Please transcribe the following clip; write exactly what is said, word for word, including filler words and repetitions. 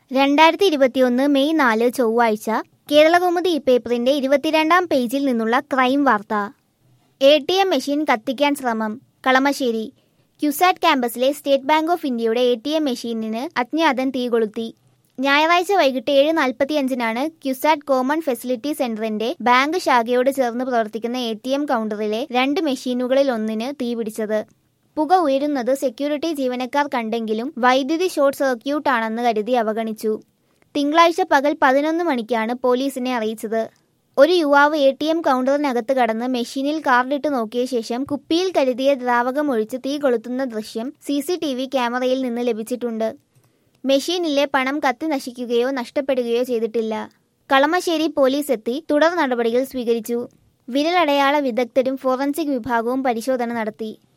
രണ്ടായിരത്തി ഇരുപത്തിയൊന്ന് മെയ് നാല് ചൊവ്വാഴ്ച കേരളകൗമുദി പേപ്പറിന്റെ ഇരുപത്തിരണ്ടാം പേജിൽ നിന്നുള്ള ക്രൈം വാർത്ത. എ ടി എം മെഷീൻ കത്തിക്കാൻ ശ്രമം. കളമശ്ശേരി. ക്യുസാറ്റ് ക്യാമ്പസിലെ സ്റ്റേറ്റ് ബാങ്ക് ഓഫ് ഇന്ത്യയുടെ എ ടി എം മെഷീനിന് അജ്ഞാതൻ തീകൊളുത്തി. ഞായറാഴ്ച വൈകിട്ട് ഏഴ് നാൽപ്പത്തിയഞ്ചിനാണ് ക്യുസാറ്റ് കോമൺ ഫെസിലിറ്റി സെന്ററിന്റെ ബാങ്ക് ശാഖയോട് ചേർന്ന് പ്രവർത്തിക്കുന്ന എ ടി എം കൗണ്ടറിലെ രണ്ട് മെഷീനുകളിൽ ഒന്നിന് തീപിടിച്ചത്. പുക ഉയരുന്നത് സെക്യൂരിറ്റി ജീവനക്കാർ കണ്ടെങ്കിലും വൈദ്യുതി ഷോർട്ട് സർക്യൂട്ട് ആണെന്ന് കരുതി അവഗണിച്ചു. തിങ്കളാഴ്ച പകൽ പതിനൊന്ന് മണിക്കാണ് പോലീസിനെ അറിയിച്ചത്. ഒരു യുവാവ് എ ടി എം കൗണ്ടറിനകത്ത് കടന്ന് മെഷീനിൽ കാർഡിട്ട് നോക്കിയ ശേഷം കുപ്പിയിൽ കരുതിയ ദ്രാവകം ഒഴിച്ച് തീ കൊളുത്തുന്ന ദൃശ്യം സി സി ടി വി ക്യാമറയിൽ നിന്ന് ലഭിച്ചിട്ടുണ്ട്. മെഷീനിലെ പണം കത്തി നശിക്കുകയോ നഷ്ടപ്പെടുകയോ ചെയ്തിട്ടില്ല. കളമശ്ശേരി പോലീസ് എത്തി തുടർ നടപടികൾ സ്വീകരിച്ചു. വിരലടയാള വിദഗ്ധരും ഫോറൻസിക് വിഭാഗവും പരിശോധന നടത്തി.